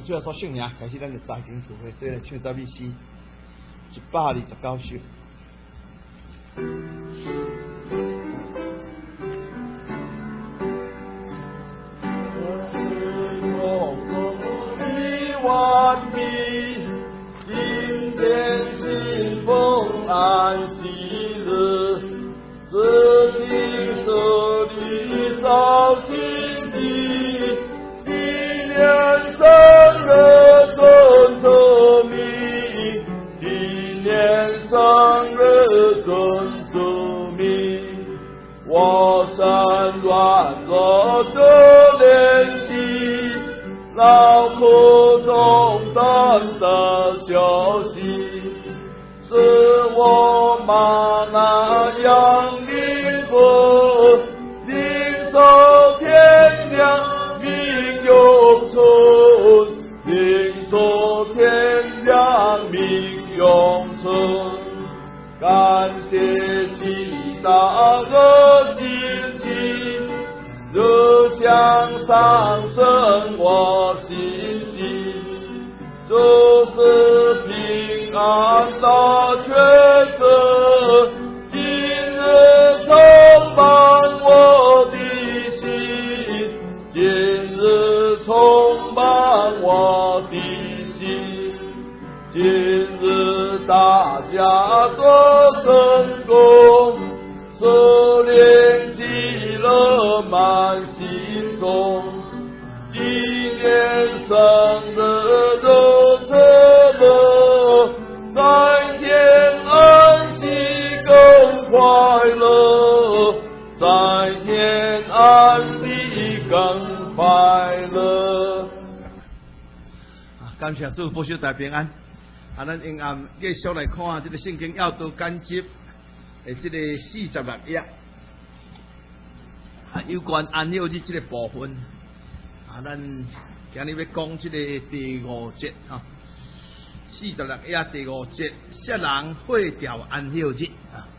主要说圣名，开始咱就在庭聚会，做来唱赞美诗129首。 完毕，今天信奉安息日，自行设立烧金地，纪念生日尊者名，纪念生日尊者名，我身软弱这练习，劳苦中等的休息，使我马那样灵魂，领受天亮命永存，领受天亮命永存。感谢祈祷和心情，热将上升我信心，这是平安的抉择，今日充满我的心，今日充满我的心，今日大家做成功，这联喜乐满心中，纪念生日的车乐，在天安息更快乐，在天安息更快乐。 感谢主保守大平安。咱永暗继续来看这个圣经要道简集的这个46页，有关安息日这个部分，咱今日要讲这个第5节46页第5节，世人毁掉安息日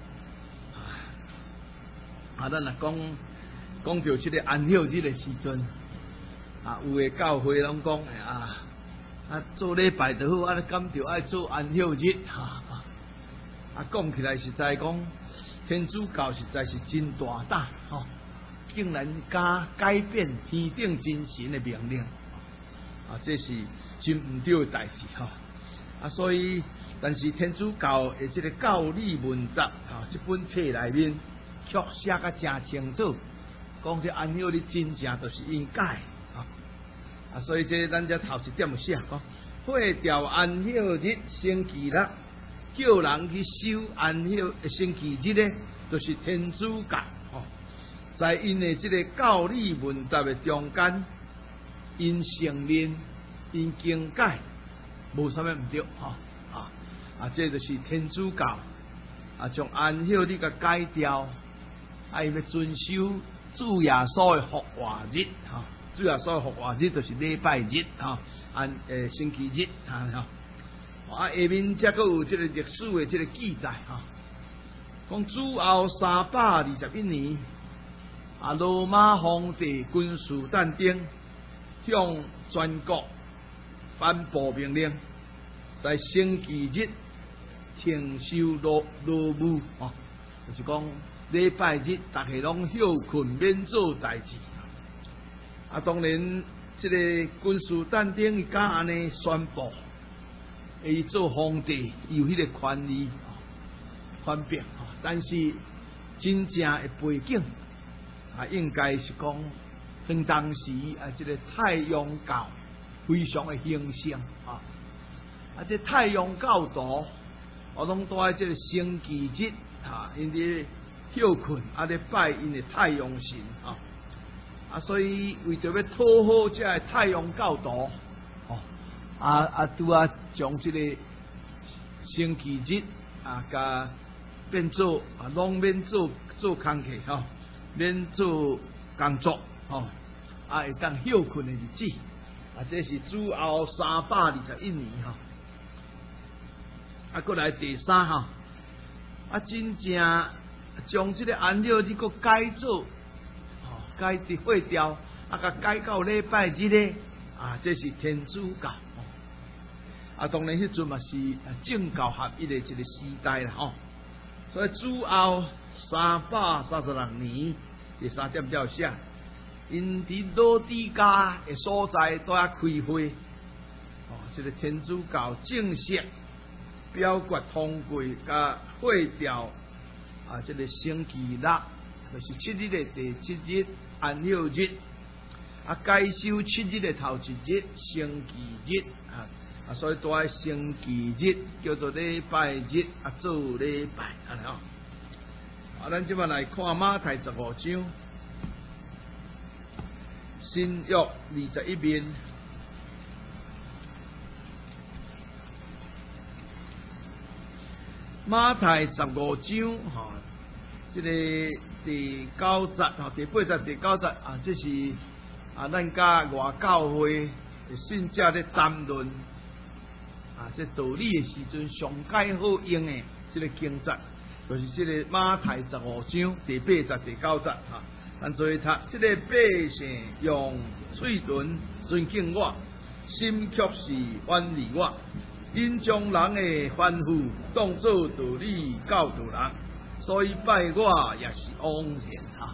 咱若讲到这个安息日的时阵，有的教会拢讲做礼拜就好，敢着爱做安息日讲起来实在讲，天主教实在是真大胆竟然改变天顶真神的命令这是真唔对的代志所以，但是天主教的这个教理文集这本册内面却写甲真清楚，讲这安息日真正就是应该所以这咱这头一点有写讲，废掉安息日星期六，叫人去守安息星期日呢，就是天主教在因的这个教理文集的中间，因承认因经解无啥物唔对这就是天主教将安息日个改掉，因要遵守主耶稣的复活日主耶稣复活日就是礼拜日星期日下面则个有这个历史的这个记载讲主后321年罗马皇帝君士坦丁向全国颁布命令，在星期日停收劳务就是讲礼拜日大家拢休困免做代志当然，这个君士坦丁伊敢安尼宣布，伊做皇帝有迄个权利权柄但是真正的背景应该是讲，当时这个太阳教非常的兴盛这太阳教徒拢住在这个星期日因咧休困咧拜因的太阳神所以为着要讨好这个太阳教徒将这个星期日甲变做拢免做工课免做工作会当休困的日子这是主后321年过来第3真正将这个安息日个改做改伫废掉甲改到礼拜日咧啊，这是天主教。啊，当然迄阵嘛是政教合一的一个时代啦，吼。所以主后336年第3点叫写，因伫老底家的所在都遐开会，哦，这个天主教正式表决通过，甲会调啊，这个星期日就是7日的第7日安息日，啊，改修7日的头1日星期日啊。啊，所以都爱星期日叫做礼拜日啊，做礼拜安尼哦。啊，咱即摆来看马太15章，新约21面，马太15章哈，这个第9节哈，第8节、第9节啊，这是啊，咱甲外教会信者咧谈论。啊，这道理的时阵上解好用的这个经节，就是这个马太15章第8节、第9节哈。咱做读，这个百姓用嘴唇尊敬我，心却是远离我。因将人的吩咐当作道理教导人，所以拜我也是枉然哈。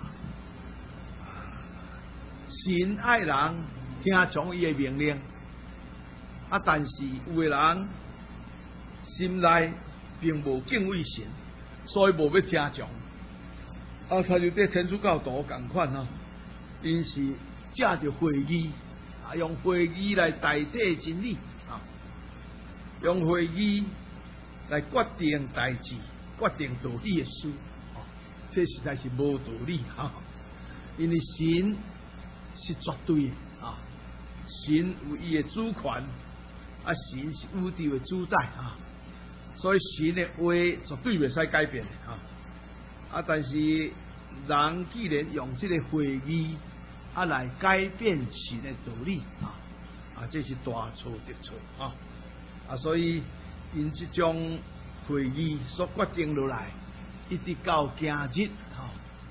神爱人听从伊的命令。啊，但是有的人心内并无敬畏神，所以无要听从。啊，他就对天主教徒共款哈，因是借着会议啊，用会议来代替真理啊，用会议来决定代志、决定道理的事啊，这实在是无道理哈。因为神是绝对的啊，神有伊的主权。啊，神是宇宙的主宰啊，所以神的话绝对袂使改变啊。啊，但是人既然用这个会议啊来改变神的道理啊，啊，这是大错特错啊。啊，所以因这种会议所决定落来，一直到今日啊，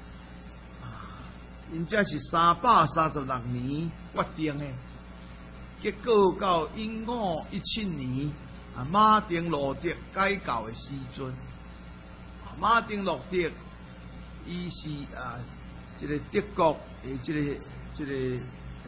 因这是336年决定的。结果到1517年啊，马丁路德改教的时阵，马丁路德伊是啊，这个德国的这个学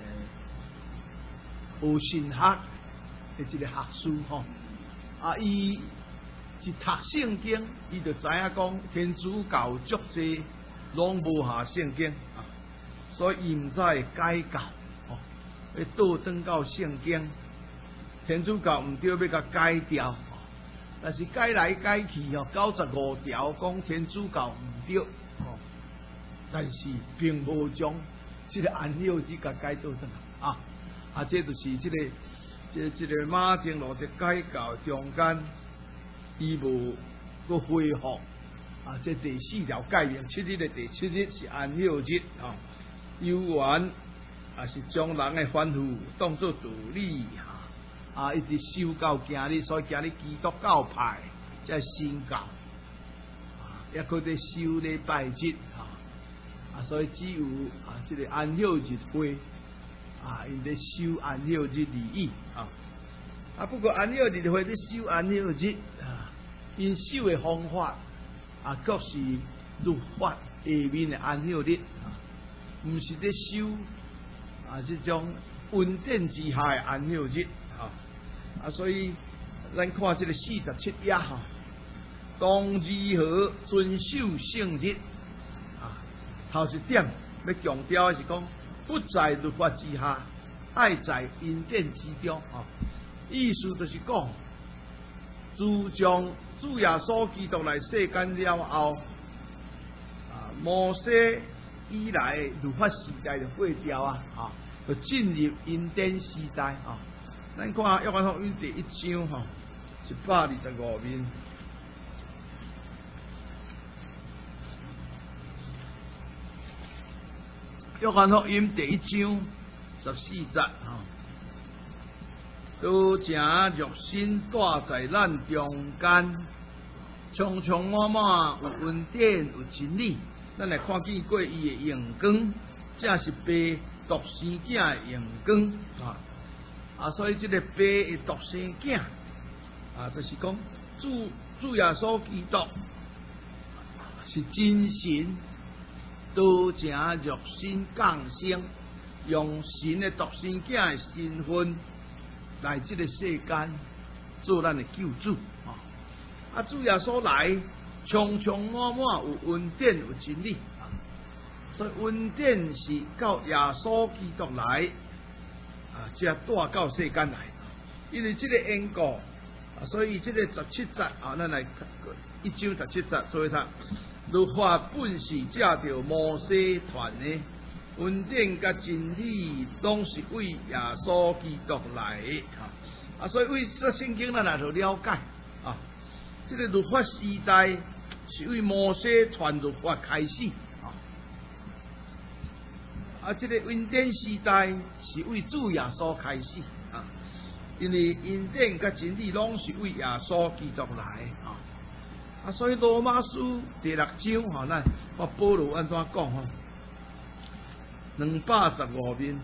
神学的这个学士吼，啊，伊一读圣经，伊就知影讲天主教足济拢无下圣经啊，所以伊毋知会改教。要倒转到圣经，天主教毋对，要甲改掉，但是改来改去哦，95条讲天主教毋对，但是并无将这个安息日甲改倒转来啊，这就是这个马丁路德改教中间，伊无个恢复啊，这第4条改名7日的第7日是安息日啊，有缘。啊，是将人的吩咐当作道理哈，啊，一直修到今日，所以今日基督教派才新教，啊，也可得修礼拜日啊，所以只有啊，这个安息日会啊，因在修安息日礼仪啊，不过安息日会在修安息日啊，因修的方法啊，却是律法下面的安息日啊，唔是在修。啊，这种稳定之下的安息日啊，所以咱看这个47页哈，当如何遵守圣日啊？头一点要强调的是讲，不在律法之下，爱在恩典之中啊。意思就是讲，自从主耶稣基督来世间了后，啊，摩西。以来律法时代就过掉啊，就进入恩典时代啊。咱看约翰福音第1章哈，125面。约翰福音第1章14节哈，都正肉身住在咱中间，充充满满有恩典有真理。咱来看见过伊的荣光，这是被独生子的荣光啊！ 啊，所以这个爸会独生囝啊，就是讲主耶稣基督是真神，道成肉身降生，用神的独生囝的身份来这个世间做咱的救主啊！主耶稣来，充充满满有恩典有真理啊！所以恩典是到耶稣基督来啊，才带到世间来。因为这个缘故啊，所以这个17节啊，咱来1章17节，所以他律法本是借着摩西传的，恩典甲真理拢是为耶稣基督来啊！所以为这圣经咱来就了解啊，这个律法时代是为摩西传律法开始啊，这个恩典时代是为主耶稣开始啊，因为恩典甲真理拢是为耶稣基督来啊，所以罗马书第6章吼，咱我保罗安怎讲吼，215面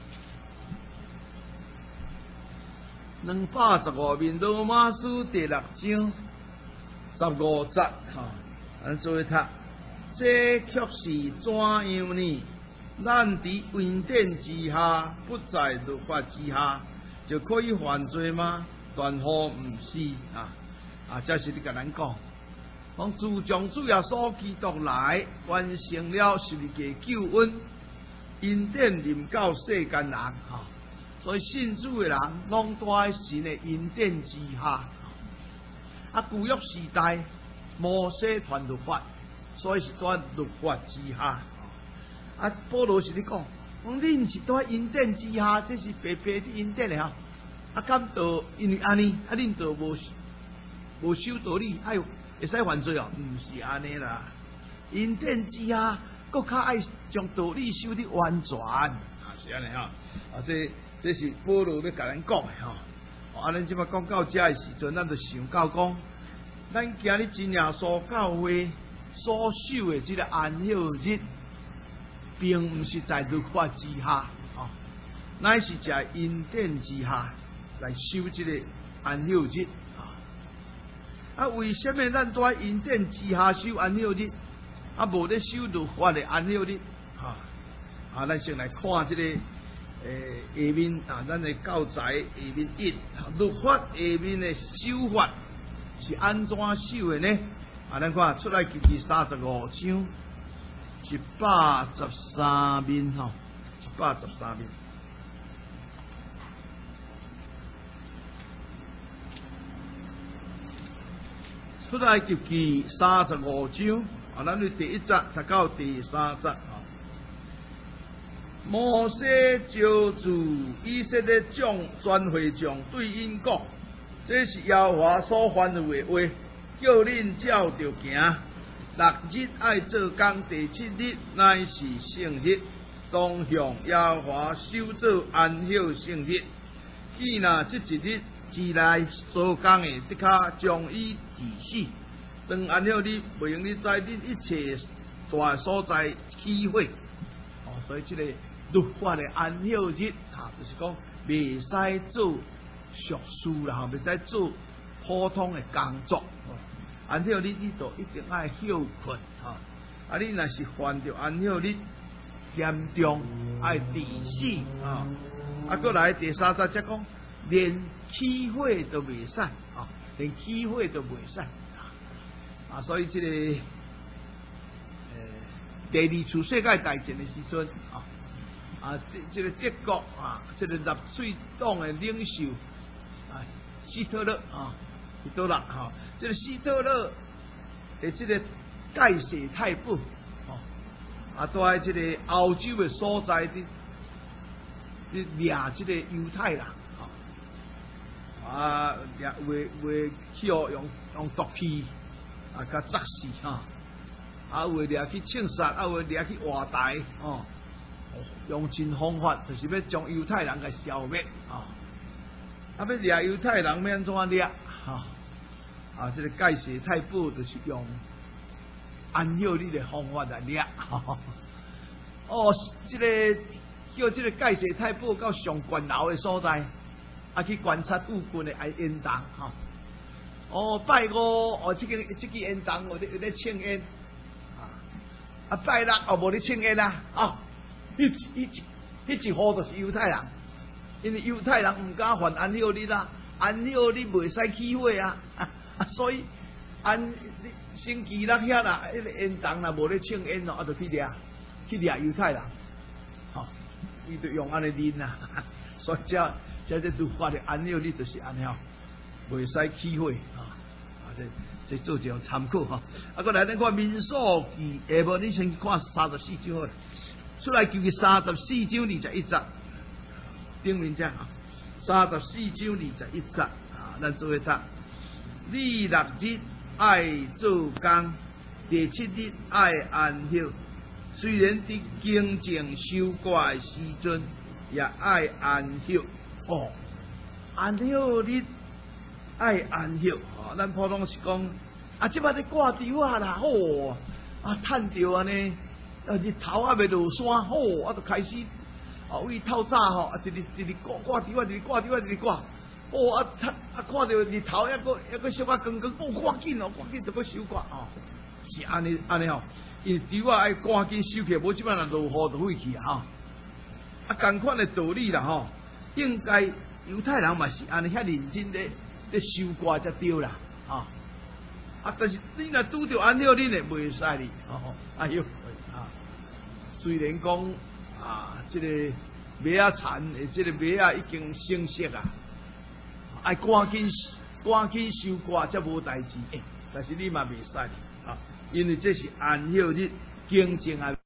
，215面罗马书第6章15节吼，咱做读，这却是怎样呢？咱伫恩典之下，不在律法之下，就可以犯罪吗？断乎唔是啊！这是你甲咱讲，讲自从主耶稣基督来，完成了十字架救恩，恩典临到世间人所以信主的人拢在神的恩典之下。啊，旧约时代摩西传律法，所以是在律法之下。啊，保罗是咧讲，恁是在恩典之下，这是白白的恩典的啊，敢道因为安尼，啊，恁就无守道理，哎呦，会使犯罪哦？唔是安尼啦，恩典之下，搁较爱将道理守得完全，是安尼啊，这是保罗要甲咱讲的啊，咱即摆讲到这的时阵，咱就想到讲，咱今日真耶稣教会所守的这个安息日。并不是在律法之下，乃是在恩典之下来守这个安息日啊！为什么咱在恩典之下守安息日，啊无咧守律法的安息日啊？咱先来看这个下面啊，咱的教材下面1，律法下面的守法是安怎守的呢？啊，咱看出来记35章。113面113面，出来就记35章啊，咱对第1节读到第3节摩西招住以色列众全会众对因讲，这是耶和华所吩咐的话，叫恁照着行。6日爱做工，第7日乃是圣日，当向耶和华守做安息圣日。既若这一日之内做工的，得较将伊治死。当安息日，袂用你在恁一切大所在起火。所以这个律法的安息日就是讲袂使做俗事啦，袂使做普通的工作。安息日你就一定爱休困啊！你若是犯着安息日严重，爱治死过来第3节则讲，连起火都袂使连起火都袂使所以这个第2次世界大战的时阵这个德国这个纳粹党的领袖希特勒希特勒这个希特勒的这个盖世太保在这个欧洲的所在的掠这个犹太人为去用毒气甲砸死为掠去枪杀为掠去活台用尽方法，就是要将犹太人给消灭要掠犹太人要安怎掠这个盖世太保就是用安息日的方法来掠这个叫这个盖世太保到上悬楼的所在， 去观察附近的烟筒吼。哦，拜五哦，这个烟筒有咧庆烟，拜六哦无咧庆烟啊，迄一户就是犹太人，因为犹太人唔敢犯安息日啦，安息日袂使起火啊，所以星期六遐啦，迄个烟筒啦无咧庆烟咯，就去掠犹太人，吼，伊就用安尼啉啊，所以这律法的安息日就是安尼吼，袂使起火这做一项参考吼。过来咱看民数记，下无你先看34章好了。出来求34章21节，顶面这34章21节咱做一读。你6日爱做工，第7日爱安息。虽然伫经正收割的时阵，也爱安息。哦，安息日爱安息。咱普通是讲即摆咧挂稻啊啦，吼趁着安尼。日头还未落山，好，就开始为透早吼，直挂稻啊，直挂，哦，看到日头还佫小可光，哦，赶紧就佫收割哦，是安尼吼，因为稻啊爱赶紧收起，无即摆若落雨就废去啊吼。同款的道理啦吼，应该犹太人嘛是安尼遐认真咧收割才对啦，但是你若拄着安息日呢，袂使哩，哎呦。虽然讲这个麦仔田的这个麦仔已经成熟啊，爱赶紧收割才无代志。但是你嘛袂使因为这是安息日经正啊。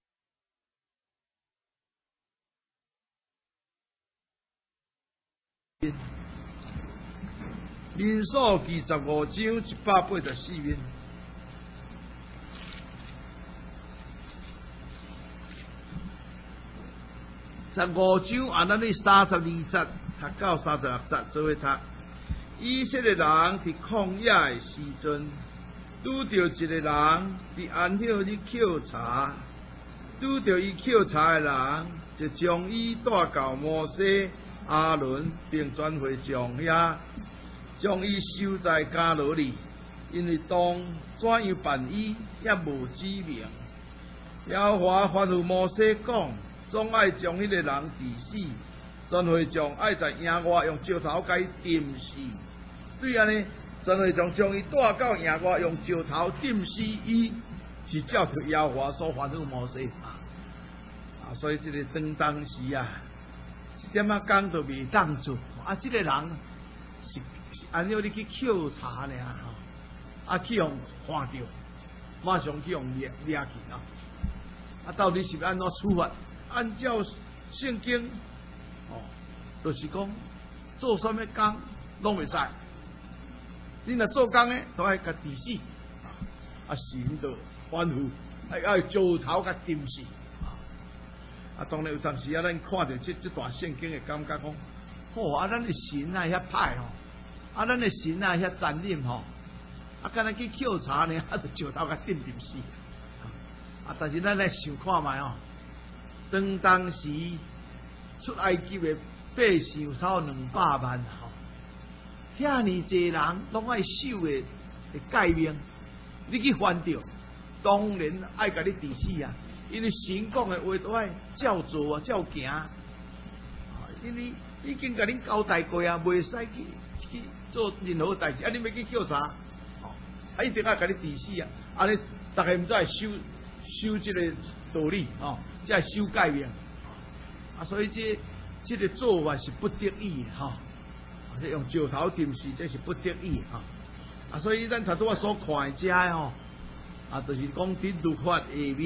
民数记15章184面。15章咱哩32节读到36节做伙读。以色列人伫旷野的时阵，拄着一个人伫安息日抾茶，拄着伊抾茶的人，就将伊带到摩西、阿伦并全会众遐，将伊收在监牢里，因为当怎样办伊也无指明。耶和华吩咐摩西讲。总爱将迄个人治死，全会众爱在营外用石头甲伊钉死。对安尼，全会众将伊带到营外用石头钉死，伊是照着耶和华所吩咐摩西所以这个当时一点工都未当做这个人是按照你去抾茶尔去用看到，马上去用抓去到底是安怎处罚？按照圣经，就是讲做什么工拢袂使。你若做工呢，都爱甲治死。神就吩咐，要石头甲钉死。当然有当时咱看到这段圣经的感觉讲，咱的神遐歹吼，咱的神遐残忍吼，敢若去抾茶呢，就石头甲钉死。但是咱来想看卖当时出埃及的百姓超200万遐尼济人拢爱守的诫命，你去犯着，当然爱甲你治死因为神讲的话都爱照做照行因为已经甲恁交代过袂使去做任何代志，你要去抾茶，一定要甲你治死安尼大家毋知守这个道理才会守诫命所以这个做法是不得已用石头钉死，这是不得已所以咱头拄所看的这就是讲伫律法下面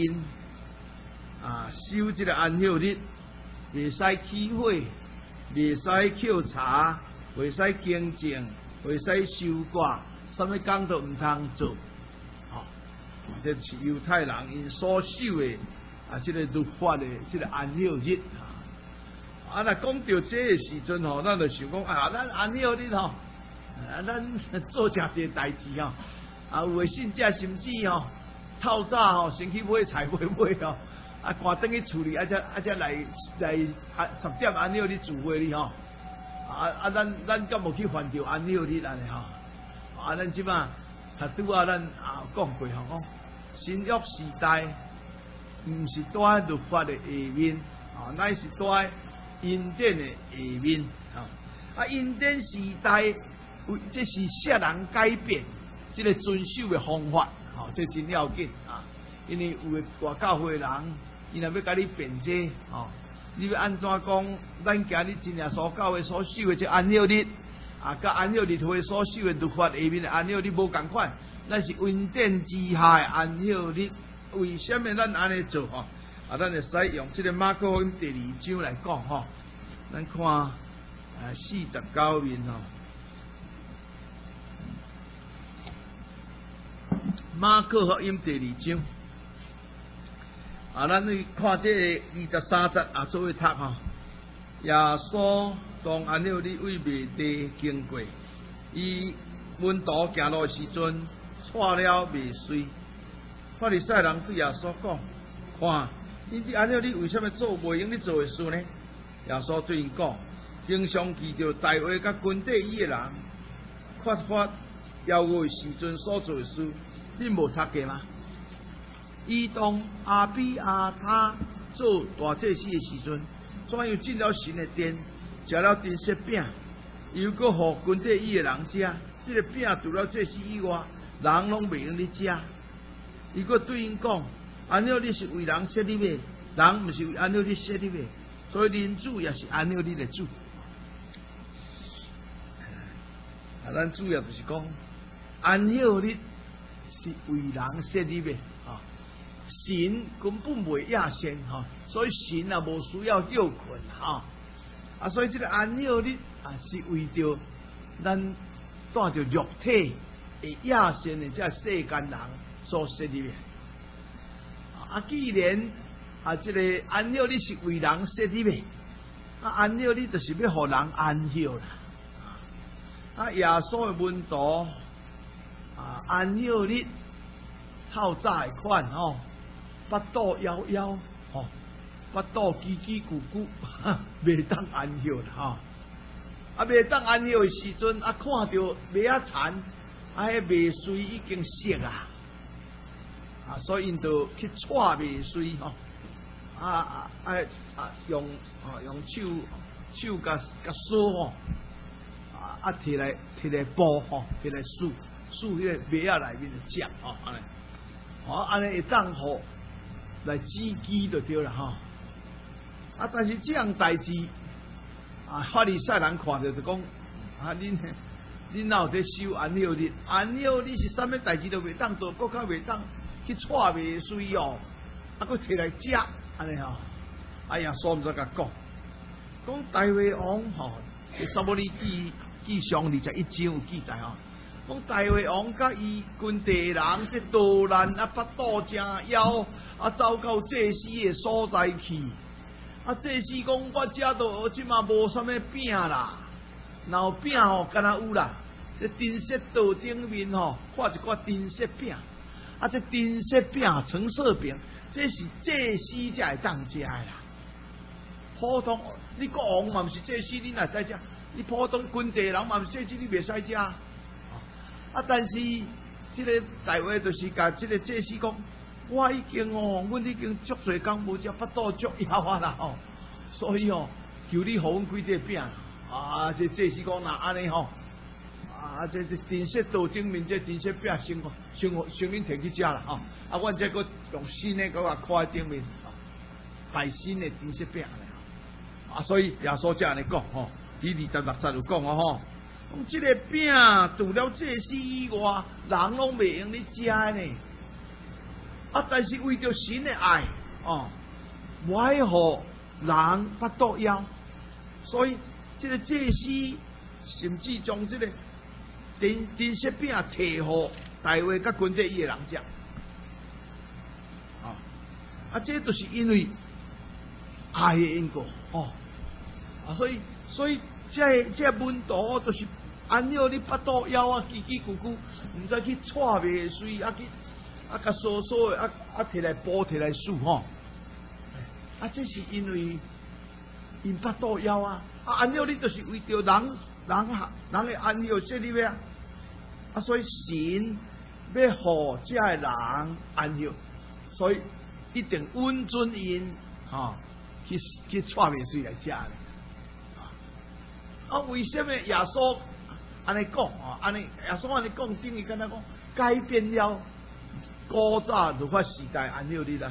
守这个安息日，袂使起火，袂使抾茶，袂使经正，袂使收割，什么工都毋通做这是犹太人因所守的这个律法的这个安息日若讲到这个时阵咱就想讲咱安息日咱做诚济代志有诶信者甚至透早先去买菜买赶转去厝里才来10点安息日聚会哩咱敢无去犯着安孝日安尼吼？咱即马拄啊，咱讲过吼，新约时代毋是住在律法的下面，乃是住在恩典的下面。恩典时代，这是世人改变这个遵守的方法，这真要紧啊！因为有的大教会人，伊若要甲你辩解，你要安怎讲？咱今日真耶稣教会所守的这安孝日，甲安孝日会所守的律法下面的安孝日无共款，咱是恩典之下的安孝日。为什么咱安尼做？咱会使用这个马可福音第2章来讲咱看49面马可福音第2章。咱去看这个23节作为读耶稣当安孝日为卖地经过，伊门徒行路时阵，错了未遂。法利赛人对耶稣讲：看，因这安孝日为什么做袂用你做的事呢？耶稣对因讲：经常记着大卫甲军队伊的人缺乏邀我时阵所做的事，你无读过吗？伊当阿比亚他做大祭司的时阵，怎样进了神的殿，食了金色饼，又搁互军队伊的人食？这个饼除了祭司以外，人拢袂用你食。伊搁对因讲：安孝日是为人设立的，人毋是为安孝日设立的，所以人主也是安孝日的主。咱主要就是讲，安孝日是为人设立的。神根本袂亚先所以神也无需要休困所以这个安孝日是为着咱带着肉体的亚先的这世间人所设立的。既然这个安孝日是为人设立的，安孝日就是要互人安孝啦。耶稣的门徒安孝日透早的款腹肚枵枵腹肚叽叽咕咕，袂当安孝啦袂当安孝的时阵看到马仔田迄麦穗已经熟所以因就去采麦穗用手甲梳摕来剥摕来梳迄个麦仔内面的酱安尼会当互来煮鸡就对了但是这样代志法利赛人看着就讲恁哪有在守安孝日？安孝日是啥物代志都袂当做，搁较袂当去采麦穗搁摕来食安尼耶稣毋知甲讲大卫王撒母耳记上21章有记载讲大卫王甲伊军队人这逃难腹肚正枵走到祭司的所在去祭司讲我遮都即嘛无啥物饼啦，若有饼敢若有啦，这金色道顶面画一块金色饼这金色饼橙色饼，这是祭司才会当食的啦。普通你国王嘛毋是祭司，你哪使食？你普通军队人嘛毋是祭司，你袂使食但是这个大卫就是甲这个祭司讲，我已经阮已经足侪工无食，腹肚足枵啦所以求你互阮几块饼这祭司讲那安尼这金色道顶面这金色饼先恁摕去食啦阮这个用新的个靠在顶面摆新的金色饼所以耶稣才安尼讲第26节有讲这个饼除了祭司以外，人拢袂用你食呢但是为着神的爱无爱互人腹肚枵，所以这个祭司甚至将这个金色饼摕互大卫甲军队伊的人食这就是因为爱的因果所以这门徒就是安孝日腹肚枵叽叽咕咕，毋知去采麦穗甲疏疏的摕来剥摕来梳这是因为因腹肚枵安乐你就是为着人的安乐设立的啊，所以神要互这个人安乐，所以一定温存因去带袂水来食咧。啊，为什么耶稣安尼讲安尼耶稣安尼讲，等于敢若讲改变了古早如法时代安乐日啦。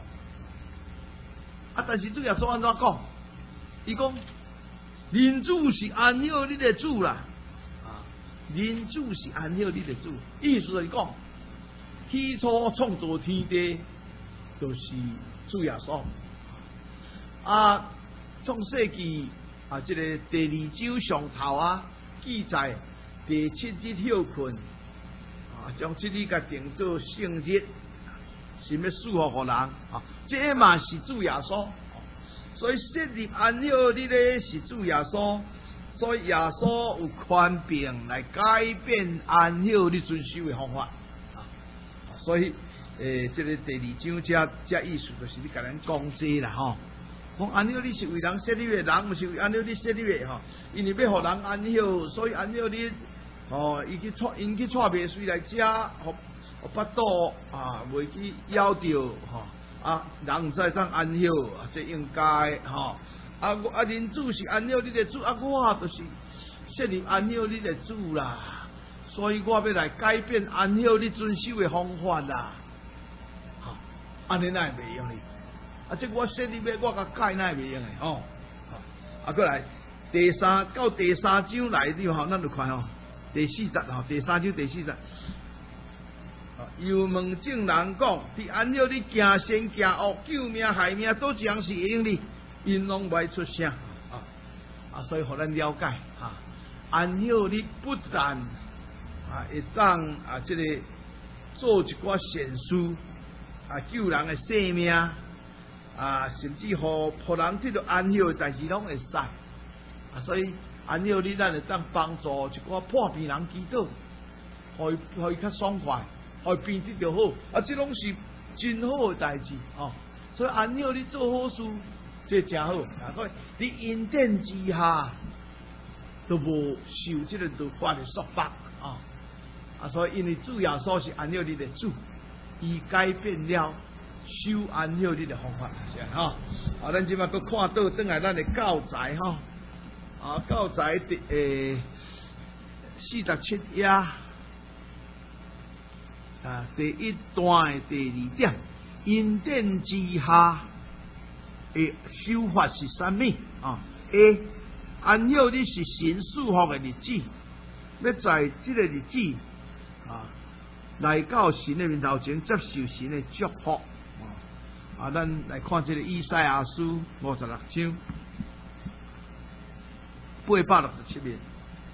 但是主耶稣安怎讲？伊讲人主是安乐日的主啦。人主是安乐日的主，意思就是讲，起初创造天地就是主耶稣。创世纪这个第2章上头记载第7日休困，将这日甲定做圣日，是要祝福互人这嘛是主耶稣，所以设立安乐日的是主耶稣。所以耶稣有权柄来改变安乐日遵守的方法，所以这个第2章这意思就是你甲咱讲这啦讲安乐日是为人设立的，人毋是为安乐日设立的因为要互人安乐，所以安乐日伊去带袂水来食，互巴肚袂去咬着人毋知当安乐，这应该人主是安乐日的主，我就是设立安乐日的主啦，所以我要来改变安乐日遵守的方法啦。安尼哪会袂用哩？这我设立的，我甲改哪会袂用的过来到第3章来的咱就看第4节第3章第4节。又问证人讲，伫安乐日行善行恶、救命害命，都这样是会用哩？因拢袂出声所以互咱了解安乐日不但会当这个做一寡善事救人的性命甚至互人得到安乐的代志拢会使所以安乐日咱会当帮助一寡破病人祈祷，互伊较爽快，互伊病得着好这拢是真好的代志所以安乐日做好事。这真好所以伫恩典之下，都无受这个律法的束缚所以因为主耶稣是安乐日的主，伊改变了守安乐日的方法是咱即摆佫看到转来咱的教材教材第47页第1段的第2点，恩典之下的修法是啥物？A. 安乐日是神祝福的日子，要在这个日子来到神的面头前接受神的祝福咱来看这个以赛亚书56章867面。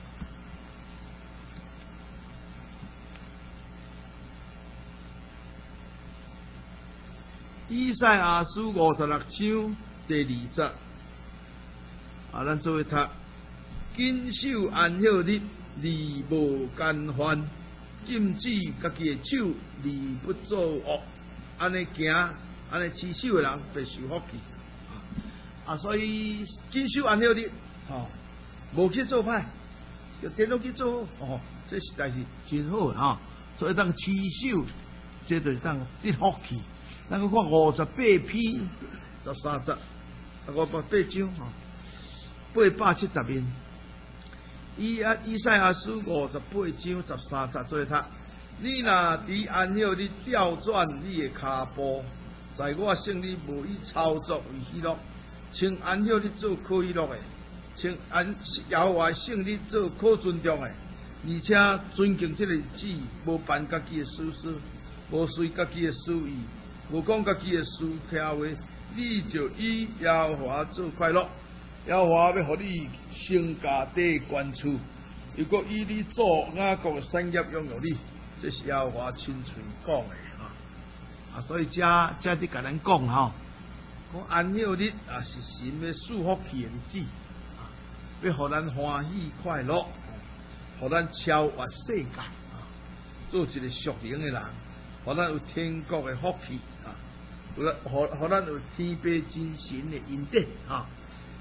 以赛亚书56章第2节咱做伙读：谨守安乐日，而无干犯；禁止家己的手，而不作恶。安尼行，安尼持守的人，必受福气。所以谨守安乐日，无去做歹，就点落去做好。这实在是真好所以当持守，这就是当得福气。咱看58篇13节，58章870面。以赛亚书58章13节做读：你若伫安乐日调转你的骹步，在我圣日无以操作为喜乐，称安乐日做可喜乐的，称耶和华圣日做可尊重的，而且尊敬这个日子，无办家己的私事，无随家己的私意。无讲家己的事听话，你就以耶和华做快乐。耶和华要互你升家底官处，又搁以你做雅各的产业拥有你，这是耶和华亲嘴讲的所以这伫甲咱讲讲安乐日是神要赐福气的日子要互咱欢喜快乐，互咱超越世界做一个属灵的人，互咱有天国的福气互咱有天父真神的恩典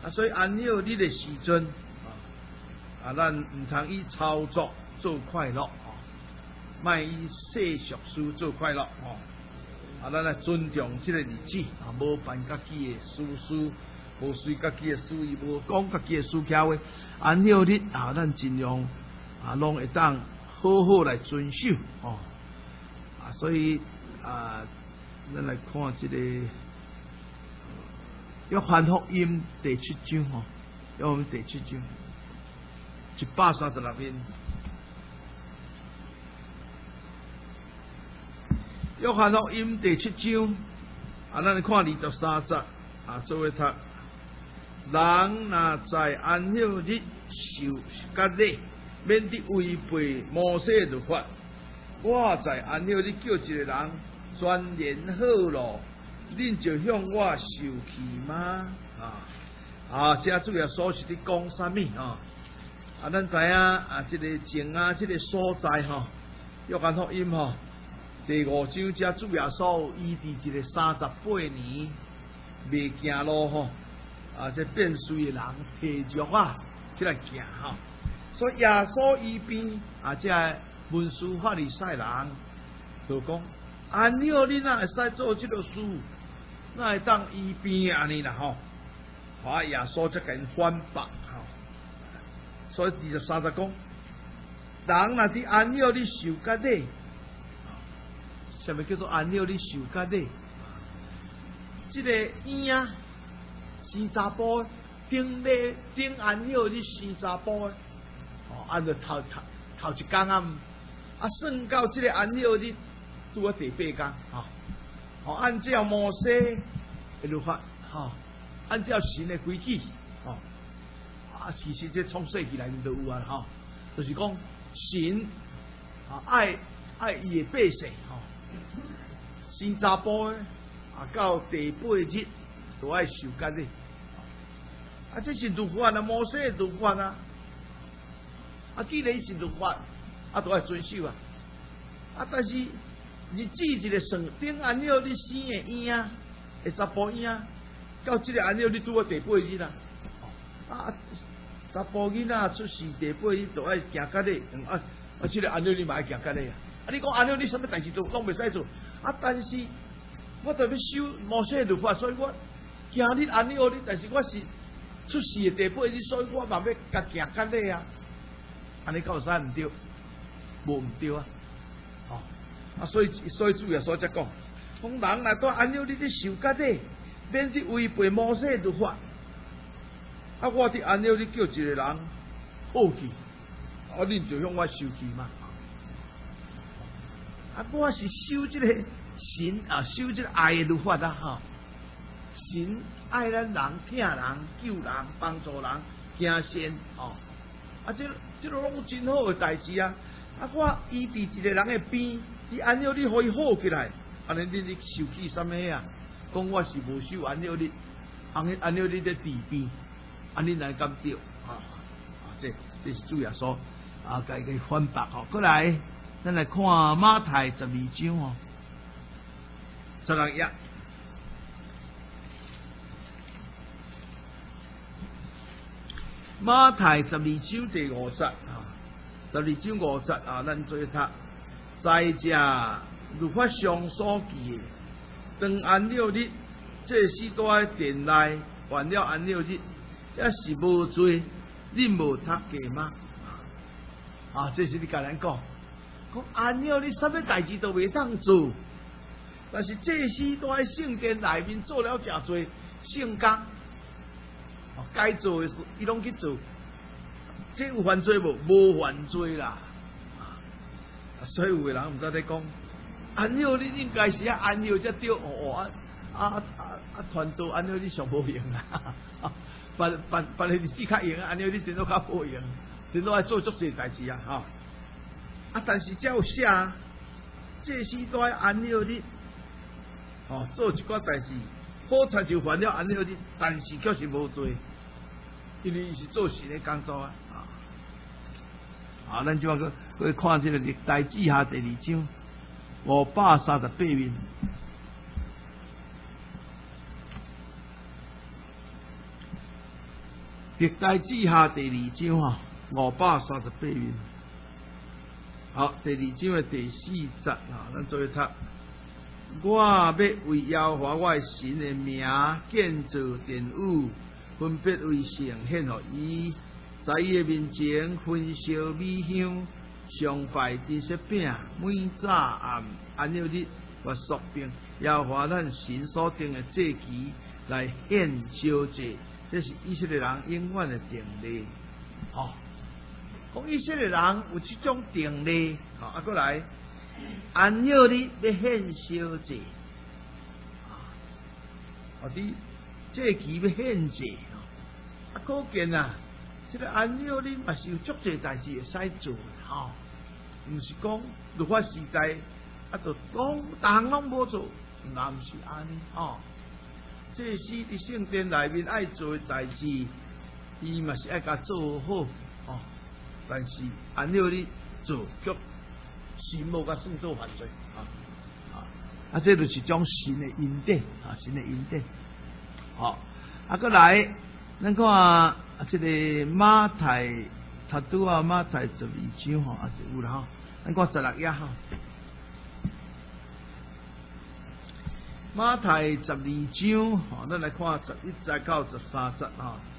所以安休日的时阵，咱唔通以操作做快乐，莫以世俗事做快乐，咱来尊重这个日子，无办家己的私事，无随家己的私意，无讲家己的私巧话。安休日咱尽量拢会当好好来遵守，所以咱来看这个约翰福音第7章，约翰第7章136篇。约翰福音第7章，咱来看23节，做伙读。人若在安休日受割礼，免得违背摩西律法。我在安休日叫一个人全然好咯，恁就向我受气吗？这主要所是伫讲啥物？咱知影这个经这个所在约翰福音第5章，这主耶稣伊伫一个38年未行路这变衰的人提着这来行所以耶稣医病这文士法利赛人就讲，安休日哪会使做这个事，哪会当医病安尼啦耶稣才甲因反驳所以23节讲，人若伫安休日受割礼，什么叫做安休日受割礼？这个婴生查甫顶安休日生查甫按照头一天算到这个安休日拄第8天按照摩西的律法按照神的规矩其实这创世纪内面都有就是讲神爱伊的百姓生查甫到第8日都爱受割礼这是律法摩西的律法既然是律法都爱遵守但是日子一个算顶安休日生的婴的查甫婴到这个安休日拄到第8日查甫囡仔出世第8日就爱行割礼这个安休日嘛爱行割礼你讲安休日什么代志都拢袂使做但是我特别守摩西的律法，所以我今日安休日，但是我是出世的第8日，所以我嘛要甲行割礼安尼够使毋对？无毋对所以主要所则讲人若到安休日咧受割礼，免得违背摩西的律法。我伫安休日叫一个人好去，恁就向我受气嘛。我是守这个神守这个爱的律法神爱咱人、疼人、救人、帮助人、行善这拢真好的代志我医治一个人的病，伫安休日可以好起来，安尼你受气什么讲我是无守安休日，安休日在治病，你哪敢对这是主要说甲伊反驳过来，咱来看马太12章16页。马太12章第5節12章5節咱做讀，在這律法上所記的，當安休日，這時代殿內完了安休日，也是無罪，恁無讀過嗎？這是你甲咱講安休日什麼代志都袂當做，但是這時代聖殿內面做了誠多聖工。該做的事，伊拢去做，这有犯罪无？无犯罪啦。所以有个人毋知在讲，安休日应该是安休才对传道安休日上无用别个日子较用安休日真都较无用，真都爱做足些代志但是才有写，这时代安休日做一寡代志。好彩就犯了安休日，但是却是无罪，因为是做神的工作咱就要去看这个历代志下第2章538面。 历代志下第2章538面。好，第2章的第4节咱做一读。我要为耶和华我神的名建造殿宇，分别为圣献予伊，在伊的面前焚烧米香，上拜珍惜饼，每早暗安息日或属并耶和华咱神所定的祭期来献烧祭，这是以色列人永远的定例。讲以色列人有这种定例，过来安息日要献烧祭，伫祭期要献祭，可见这个安息日嘛是有足侪代志会使做的，毋是讲律法时代就讲逐项拢无做，那毋是安尼这是伫圣殿内面爱做的代志，伊嘛是爱甲做好但是安息日做却是无甲算做犯罪这就是种神的恩典神的恩典。过来，咱看这个马太，读拄马太12章就有啦咱看16页马太12章咱来看11节到13节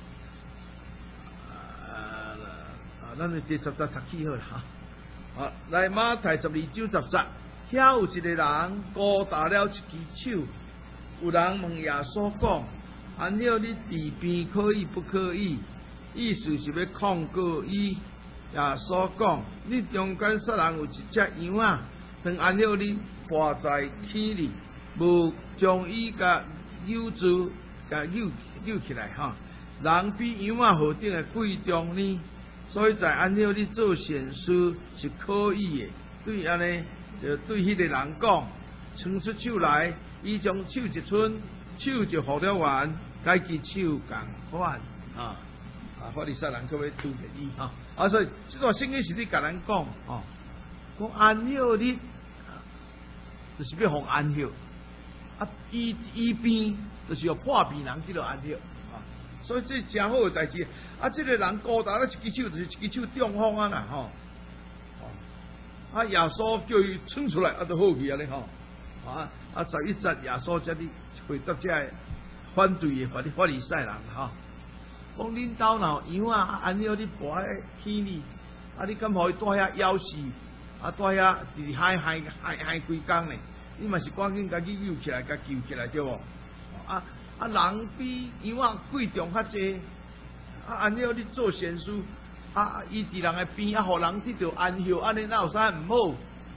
咱就第10节读起好啦来马太12章10节，遐有一个人高打了一支手，有人问耶稣讲：安息日治病可以不可以？意思是要控告伊。耶稣讲：你中间煞人有一只羊当安息日挂在坑里，无将伊甲扭住，甲扭起来人比羊好顶的贵重呢。所以在安息日做善事是可以的。对安尼，就对迄个人讲，伸出手来，伊将手一伸，手就复了原，该其手共款法利赛人可要拄着伊所以这段圣经是咧甲咱讲讲安息日就是要互安息医病就是要破病人这个安息所以这真好的代志这个人高大了一只手，就是一只手中风啦耶稣叫伊冲出来就好去咧11节耶稣这里回答这反对的法利赛人讲恁兜若有羊安息日跋喺坑里你敢互伊住遐枵死住遐伫海规工呢？你嘛是赶紧家己救起来，甲救起来对无？人比羊贵重较济安息日做善事医治人的病互人得到安息，安尼哪有啥毋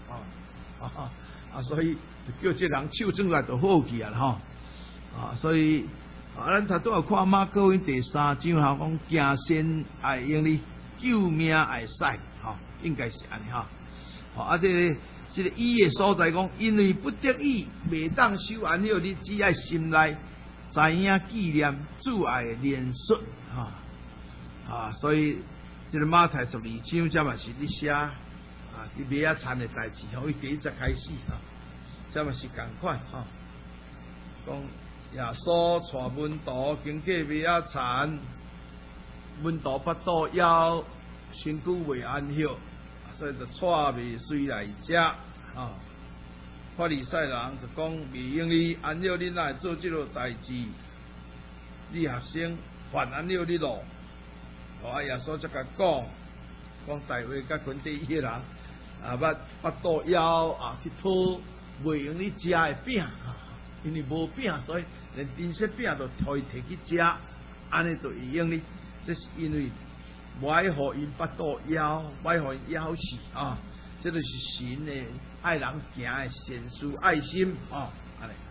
好所以就叫这人手转来就好去所以咱头拄有看马可福音第3章讲行善爱用哩，救命爱使应该是安尼这个医的所在讲，因为不得已未当守安息日，只爱心内知影纪念主爱的怜恤所以这个马太12章这嘛是咧写伫马仔田的代志伊第1节开始这嘛是共款讲耶稣带门徒经过马仔田，门徒巴肚枵，身躯未安息，所以就带未随来食法利赛人就讲未用哩，安息日哪会做这个代志？你学生犯安息日咯？耶稣才甲讲大卫甲群地迄人巴肚枵去讨未用哩食的饼因为无饼，所以连珍惜饼都互伊摕去食，安尼就会用哩。这是因为无爱互因巴肚枵，无爱互因枵死这就是神的爱人行的善事爱心安尼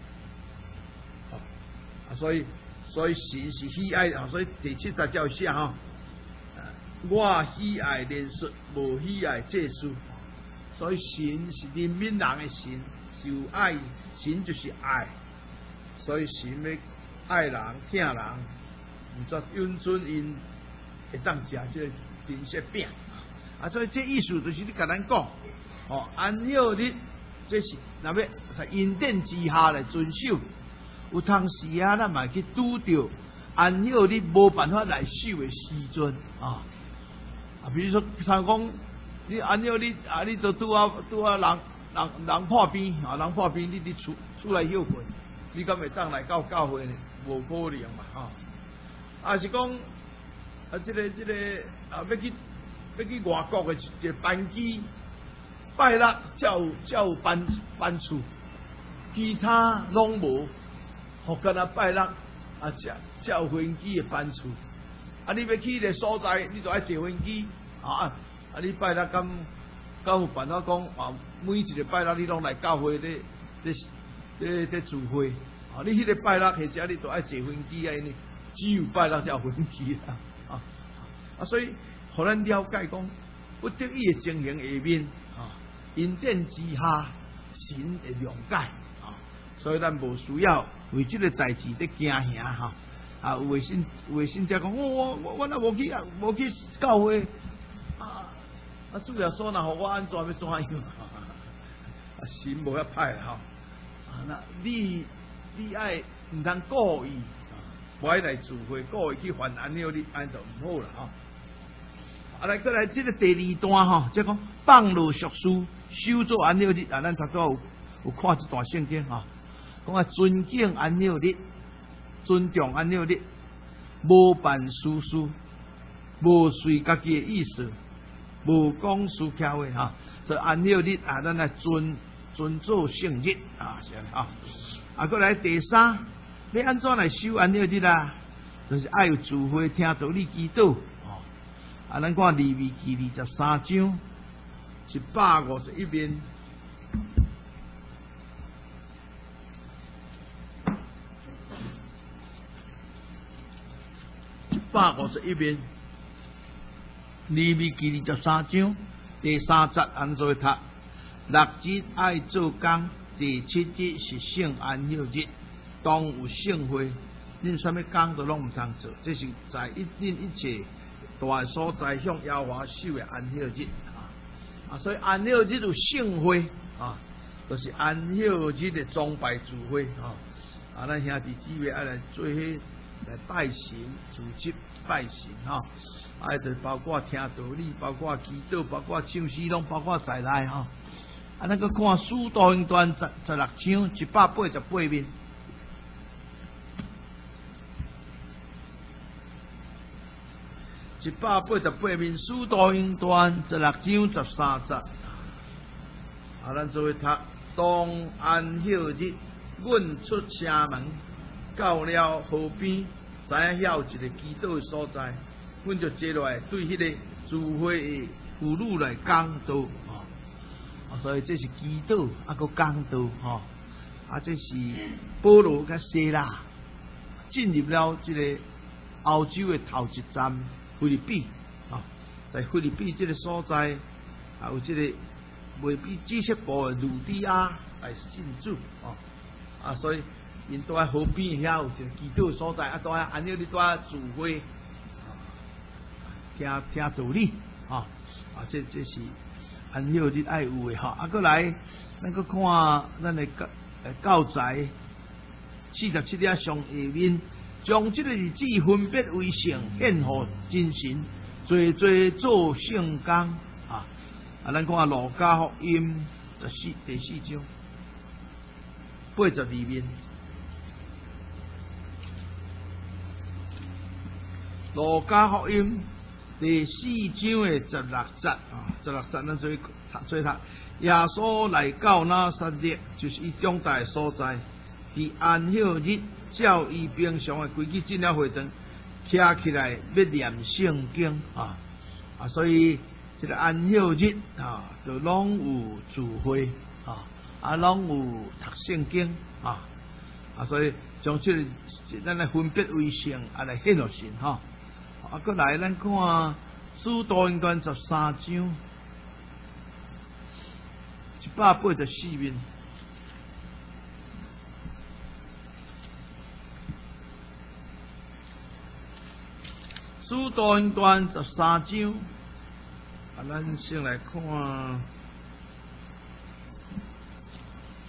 所以神是喜爱所以第7节才有写我喜爱怜恤，无喜爱祭祀。所以神是怜悯人的神，是有爱，神就是爱。所以神要爱人、疼人，毋则允准因会当食这个珍惜饼所以这意思就是你甲咱讲安息日这是若要在恩典之下来遵守，有当时咱嘛去拄着安歇你无办法来守的时阵啊，比如说像讲你安歇你就拄啊人破病啊，人破病你出来休困，你敢会当来到教会呢？无可能嘛啊是讲这个要去外国的一个班机，拜六才有班次，其他拢无，或干那拜六才有飞机的班次。你要去个所在，你就爱坐飞机你拜六敢有办法讲每一个拜六你拢来教会咧聚会你迄个拜六或者你都爱坐飞机呢，只有拜六才有飞机啦所以互咱了解讲不得已的情形下面因典之下神会谅解所以咱无需要为这个代志咧惊吓有的信者讲我若无去教会主耶稣若互我安怎要怎样神无遐歹那你爱唔通故意不爱来聚会，故意去犯安歇日，安就唔好啦来，过来这个第二段即讲放落俗事，修做安歇日咱头早有看这段圣经讲尊敬安歇日，尊重安歇日，无办私事，无随家己的意思，无讲私巧话所以安歇日咱来尊做圣日是安过来第三，你安怎来守安歇日就是爱有聚会听道理祈祷咱看利未记23章151面。151面，利未记23章第3节安怎读？6日爱做工，第7日是圣安歇日，当有圣会，恁啥物工都拢唔通做，这是在恁一切大所在向耶和华守的安歇日所以安歇日有圣会就是安歇日的崇拜聚会咱兄弟姊妹爱来做伙来拜神，组织拜神就包括听道理，包括祈祷，包括唱诗，拢包括在内咱个看使徒行传16章188面。188面，使徒行传16章13节咱做伙读。当安歇日，阮出城门，到了河边，知影遐有一个祈祷的所在，阮就坐落来对迄个聚会的妇女来讲道所以这是祈祷个讲道这是保罗甲西拉进入了这个欧洲的头一站菲律宾在菲律宾这个所在有这个未比知识部的路底亚来信主所以因在河边遐有一个祈祷的所在在安歇日在聚会听道理这是安歇日爱有的过来咱个看咱的教材47页上下面，将这个日子分别为圣，献予真神，做做圣工咱看路加福音第4章82面，路加福音第4章的16节16节咱做读。耶稣来到拿撒勒，就是伊长大的所在。伫安歇日，照伊平常的规矩进了会堂，徛起来要念圣经所以这个安歇日就拢有聚会拢有读圣经所以将这个咱来分别为圣来献予神过来咱看使徒行传13章184面。使徒行传13章咱先来看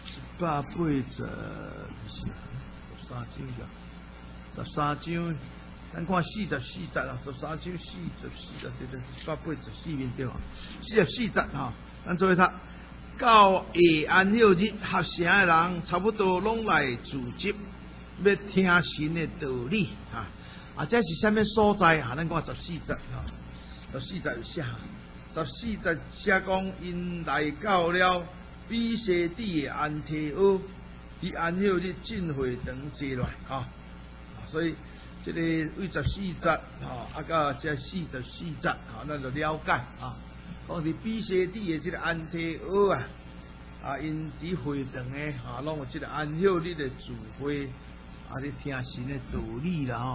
183章13章咱看44节啊，13章44节，对，18、8、14面对嘛，44节哈，咱做一读。到下安息日，合城的人差不多拢来聚集，要听神的道理啊！这是什么所在啊？咱看14节啊，14节有写，14节写讲因来到了比西底的安提阿，伫安息日进会堂坐来啊，所以这个为14节啊，到这44节啊，咱就了解啊。讲伫比西底的这个安提阿因伫会堂诶拢有这个安息日的聚会咧听神的道理啦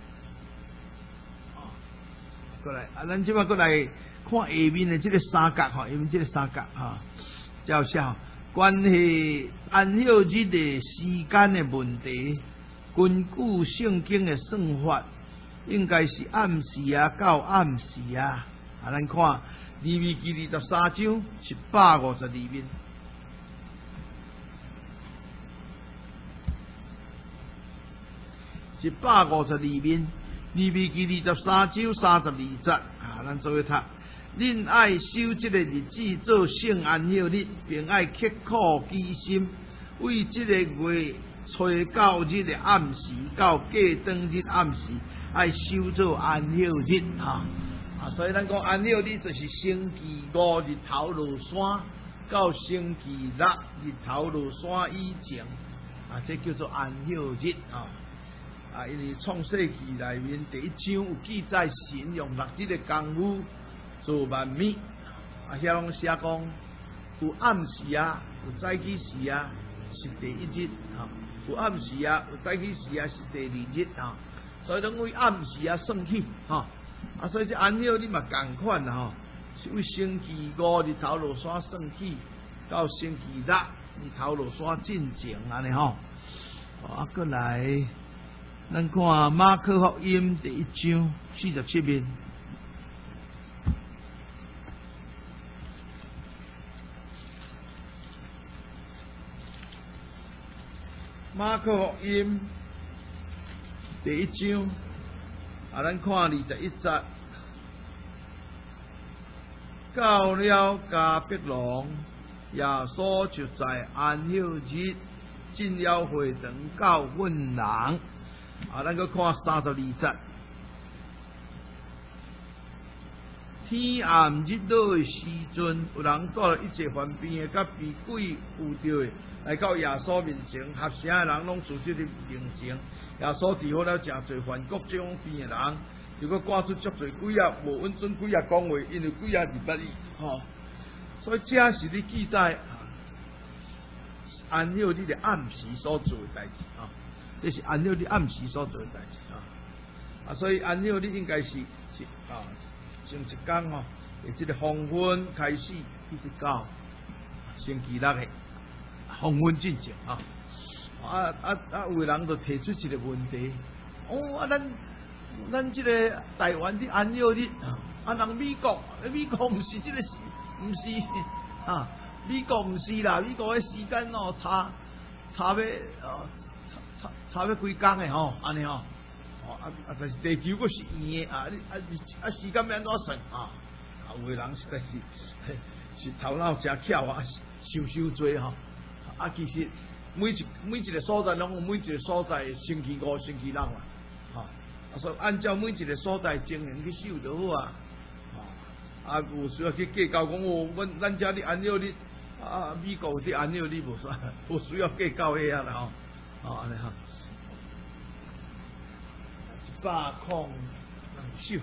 过来咱即摆过来看下面的这个三角下面这个三角照写关系安息日的时间的问题，根据圣经的算法，应该是暗时到暗时咱看利未记23章152面。152面，利未记23章32节咱做一读。恁爱守这个日子做圣安息日，并爱刻苦己心，为这个月初9日的暗时到过当日暗时，爱守做安息日所以咱讲安息日就是星期5日头落山到星期6日头落山以前这叫做安息日因为创世纪内面第1章有记载神用6日的功夫做万物遐拢写讲有暗时有早起时是第1日有暗时有早起时是第2日所以拢为暗时算起所以这安息日嘛同款是为星期5日头落山算起，到星期6日头落山进前安尼过来。咱看马可福音第1章47面，马可福音第1章咱看21节，到了迦百农，耶稣就在安息日进了会堂教训人。咱搁看32节，天暗日落的时阵，有人带了一切患病的、甲被鬼附着的，来到耶稣面前，合城的人拢聚集伫面前。耶稣治好了诚侪患各种病的人，又搁赶出足侪鬼无稳准鬼讲话，因为鬼是捌伊所以这是咧记载安息日的暗时所做的代志这是安息日暗时所做的代志所以安息日应该是从一天这个黄昏开始，一直到星期6的黄昏进前有的人就提出一个问题咱这个台湾的安息日人美国不是这个不是美国不是啦，美国的时间差要几工的安尼但是地球佫是圆的时间要安怎算有的人实在是头脑真巧想做其实每一个所在拢有每一个所在星期5、星期6所以按照每一个所在情形去守就好有需要去计较讲咱遮的安息日美国的安息日无需要计较遐啦安尼102首。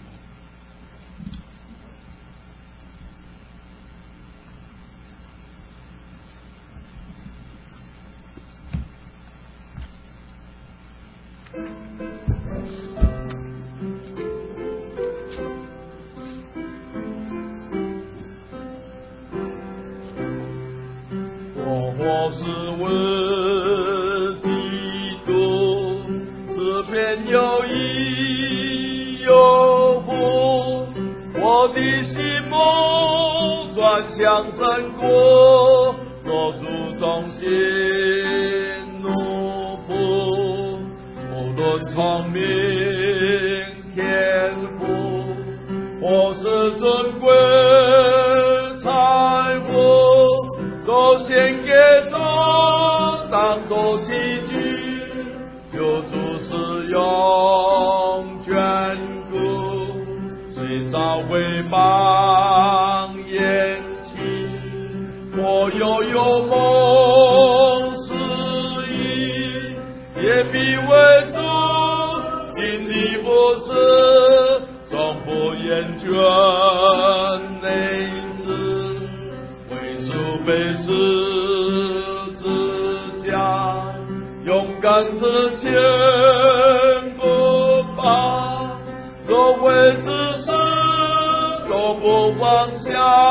我是为基督，这边有义有福，我的心梦转向山国，若如同仙奴仆，无论聪明我是尊贵财物，都献给主，当作器具，有主是永眷顾，虽早为忙延期，我又有梦失意，也必为主因你不是终不厌倦内子，为主背十字架，勇敢之前不怕，若为之事都不放下。